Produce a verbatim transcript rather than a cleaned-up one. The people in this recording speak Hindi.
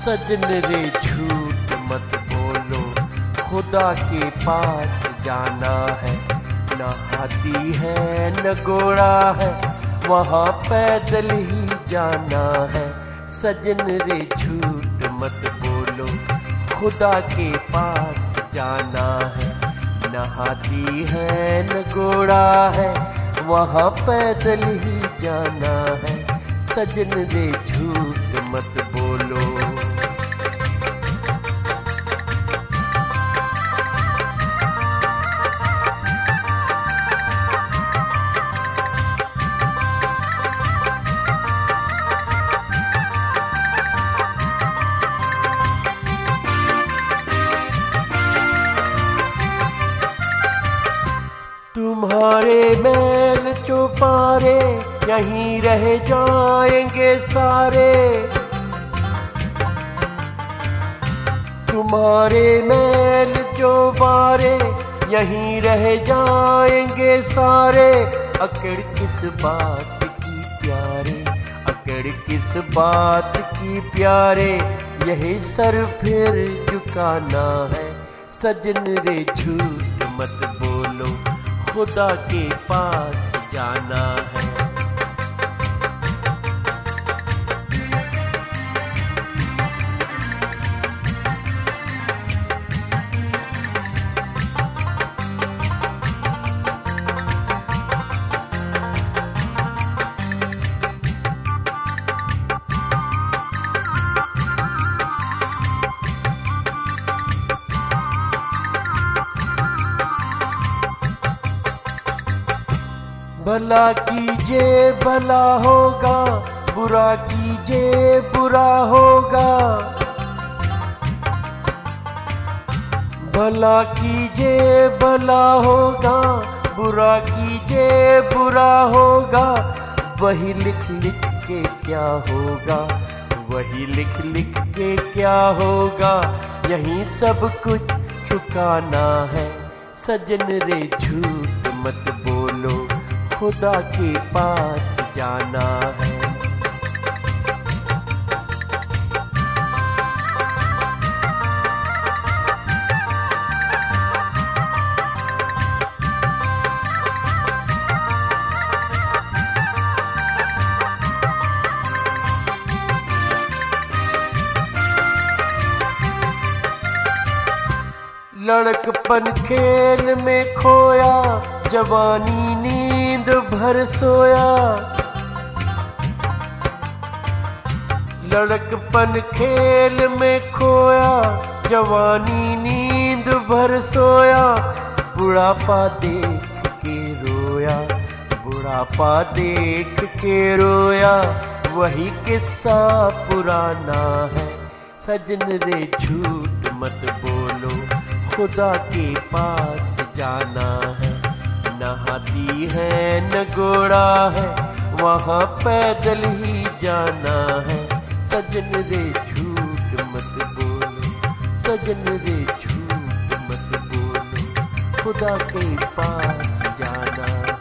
सजन रे झूठ मत बोलो, खुदा के पास जाना है। न हाथी है न घोड़ा है, वहाँ पैदल ही जाना है। सजन रे झूठ मत बोलो, खुदा के पास जाना है। न हाथी है न घोड़ा है, वहाँ पैदल ही जाना है। सजन रे झूठ मत बोलो। तुम्हारे मैल चौपारे यहीं रह जाएंगे सारे। तुम्हारे मैल चौपारे यहीं रह जाएंगे सारे। अकड़ किस बात की प्यारे, अकड़ किस बात की प्यारे, यही सर फिर झुकाना है। सजन रे झूठ मत बोलो, खुदा के पास जाना है। भला कीजिए भला होगा, बुरा कीजिए बुरा होगा। भला कीजिए भला होगा, बुरा कीजिए बुरा होगा। वही लिख लिख के क्या होगा, वही लिख लिख के क्या होगा। यहीं सब कुछ चुकाना है। सजन रे झूठ मत बोलो, खुदा के पास जाना है। लड़कपन खेल में खोया, जवानी नींद भर सोया। लड़कपन खेल में खोया, जवानी नींद भर सोया। बुढ़ापा देख के रोया, बुढ़ापा देख के रोया। वही किस्सा पुराना है। सजन रे झूठ मत बोलो, खुदा के पास जाना है। न हाथी है न घोड़ा है, वहाँ पैदल ही जाना है। सजन रे झूठ मत बोलो, सजन रे झूठ मत बोलो, खुदा के पास जाना है।